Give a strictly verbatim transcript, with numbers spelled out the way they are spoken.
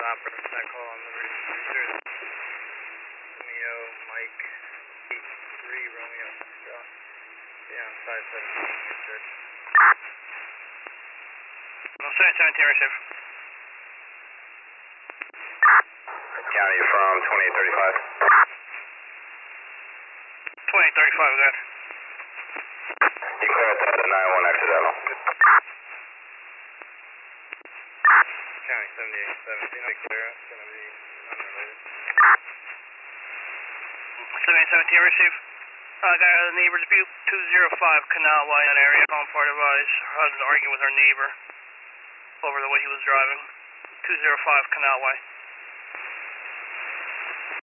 operative that call on the users. Romeo, Mike, eight three, Romeo, Foxtrot. Yeah, on five seventeen, research. No, seven seventeen, receive. County from twenty-eight thirty-five. twenty-eight thirty-five, good. You clear at the nine one accidental. County seventy-eight seventeen, I'll be clear. It's going to be unrelated. seventy-eight seventeen, receive. I got a neighbor dispute, two zero five Canal Way, that area. Home part of us. Husband arguing with our neighbor over the way he was driving. two zero five Canal Way.